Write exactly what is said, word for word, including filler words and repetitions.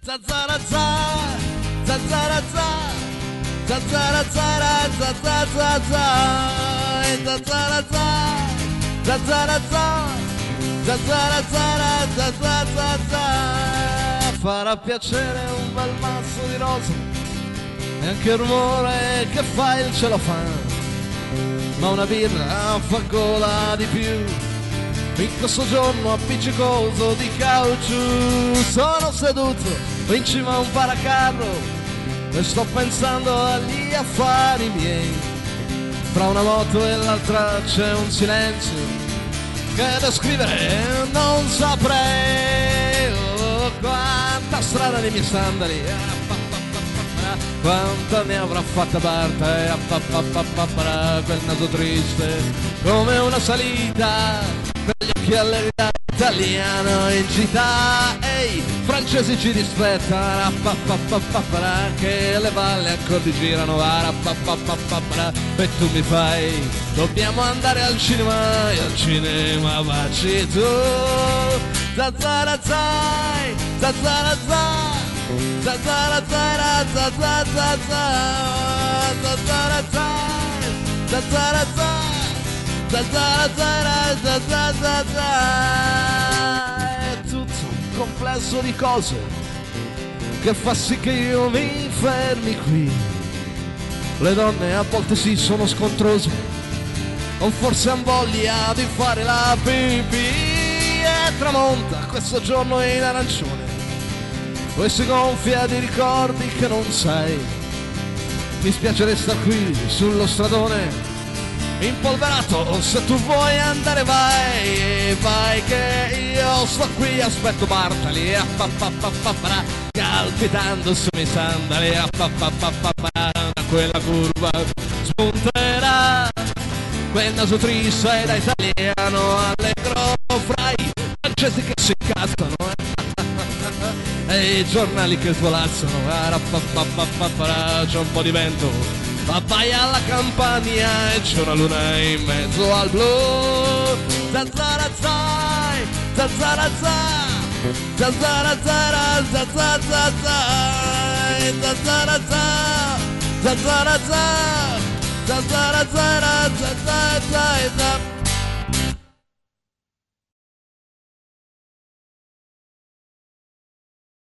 Zazzarazza, zazzarazza, zazzarazza, zazzarazza, zazzarazza, zazzarazza, zazzarazza, zazzarazza. Farà piacere un bel mazzo di rose e anche il rumore che fa il celofano, ma una birra fa gola di più in questo giorno appiccicoso di caucciù. Sono seduto in cima a un paracarro e sto pensando agli affari miei. Fra una moto e l'altra c'è un silenzio che descrivere non saprei. Oh, quanta strada nei miei sandali, quanta ne avrà fatta Barta, quel naso triste come una salita, quegli occhi all'eredità italiano in città. Ehi, francesi ci rispettano, che le valle ancora ti girano, e tu mi fai, dobbiamo andare al cinema, e al cinema vacci tu. Zazzarazzai, zazzarazzai, zazzarazzai, zazzarazzai, zazzarazzai, zazzarazzai, zazzarazzai, zazzarazzai. È tutto un complesso di cose che fa sì che io mi fermi qui. Le donne a volte sì sono scontrose, o forse han voglia di fare la pipì. E tramonta questo giorno in arancione, poi si gonfia di ricordi che non sai. Mi spiace restare qui sullo stradone impolverato, se tu vuoi andare vai, vai che io sto qui, aspetto Bartali calpitando sui miei sandali, da quella curva spunterà quel naso triste da italiano allegro, fra i francesi che si incazzano e i giornali che svolazzano, c'è un po' di vento, abbaia alla campagna e c'è una luna in mezzo al blu. Zazzarazzai, zazzarazzai, zazzarazzai, zazzarazzai, zazzarazzai, zazzarazzai, zazzarazzai, zazzarazzai.